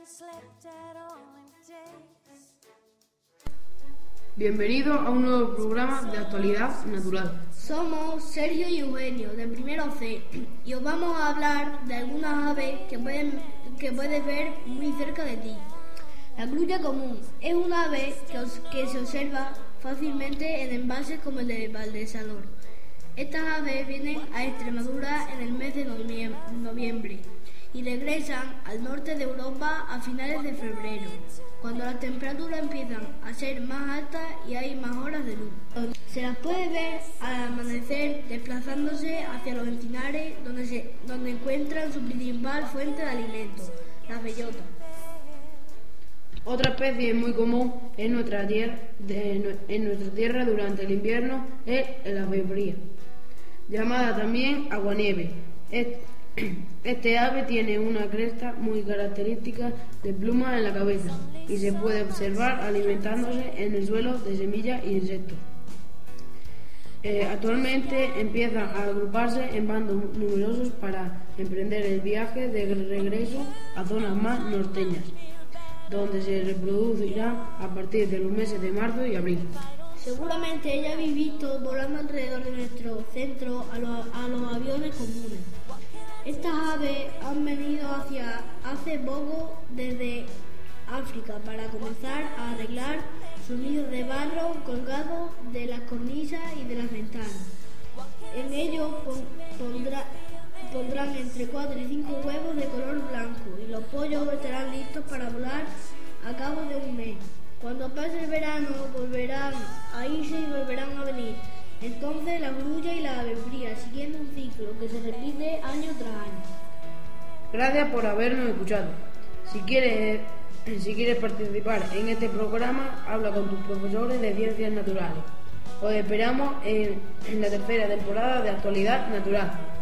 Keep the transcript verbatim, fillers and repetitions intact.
Bienvenido a un nuevo programa de actualidad natural. Somos Sergio y Eugenio, de primero C, y os vamos a hablar de algunas aves que, pueden, que puedes ver muy cerca de ti. La grulla común es una ave que, os, que se observa fácilmente en embalses como el de Valdesalor. Estas aves vienen a Extremadura en el mes de noviembre y regresan al norte de Europa a finales de febrero, cuando las temperaturas empiezan a ser más altas y hay más horas de luz. Se las puede ver al amanecer desplazándose hacia los encinares donde, se, donde encuentran su principal fuente de alimento, las bellotas. Otra especie muy común en nuestra tierra, de, en nuestra tierra durante el invierno es la ave bría, llamada también aguanieve. Este, este ave tiene una cresta muy característica de plumas en la cabeza y se puede observar alimentándose en el suelo de semillas e insectos. Eh, actualmente empiezan a agruparse en bandos numerosos para emprender el viaje de regreso a zonas más norteñas, donde se reproducirán a partir de los meses de marzo y abril. Seguramente ya habéis visto volando alrededor de nuestro centro a los, a los aviones comunes. Estas aves han venido hacia hace poco desde África para comenzar a arreglar sus nidos de barro colgados de las cornisas y de las ventanas. En ellos pondrá, pondrán entre cuatro y cinco huevos de color blanco y los pollos estarán listos para volar a cabo de un mes. Cuando pase el verano volverán a irse y volverán a venir. Entonces la grulla y la ave bría, siguiendo un ciclo que se repite año tras año. Gracias por habernos escuchado. Si quieres, si quieres participar en este programa, habla con tus profesores de Ciencias Naturales. Os esperamos en, en la tercera temporada de Actualidad Natural.